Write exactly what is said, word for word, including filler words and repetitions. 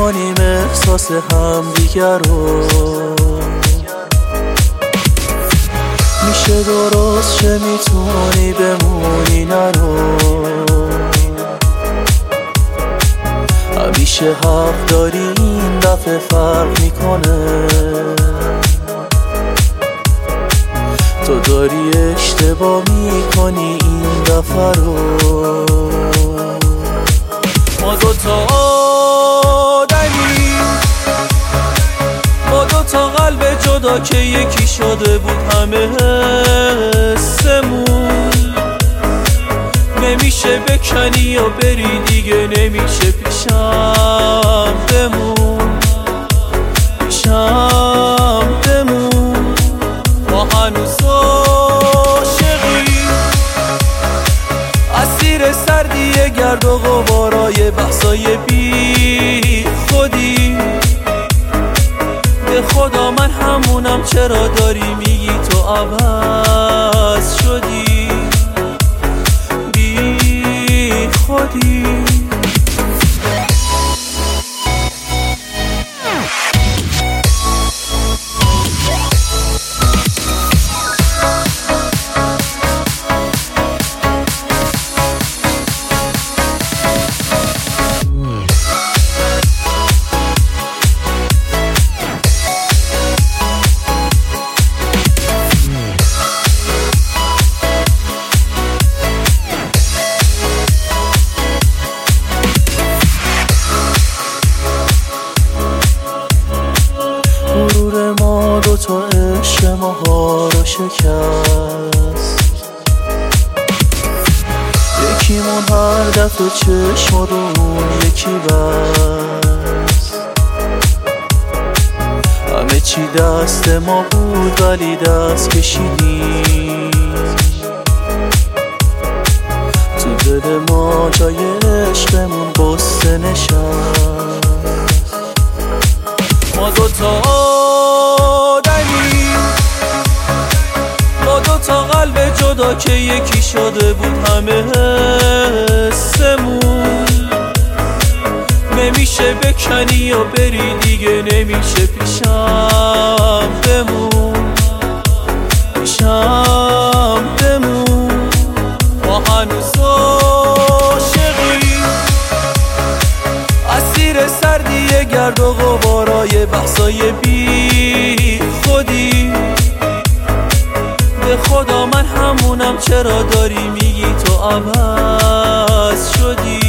کنیم احساس همدیگر رو. میشه درست چه میتونی بمونی نرو، همیشه حق داری این دفعه فرق میکنه. تو داری اشتباه میکنی این دفعه رو. ما دوتا آدمی با دوتا قلب جدا که یکی شده بود همه حسمون. نمیشه بکنی و بری دیگه، نمیشه پیشم بمون، پیشم بمون. ما هنوز عاشقیم، اسیر سردی گرد و غبارای بحثای بی خودی. به خدا من همونم، چرا داری میگی تو عوض شدی بی خودی. غرور ما دوتا عشق ماها رو شکست. یکیمون هر دفعه چشم رو اون یکی بست. همه چی دست ما بود ولی دست کشیدیم. تو دل ما جای عشقمون قصه نشست. ما دوتا آدمی با دوتا قلب جدا که یکی شده بود همه حسمون. نمیشه بکنی و بری دیگه، نمیشه پیشم بمون، پیشم بمون. ما هنوز عاشقیم، اسیر سردی گرد و غبارای بحثای بی خودی. به خدا من همونم، چرا داری میگی تو عوض شدی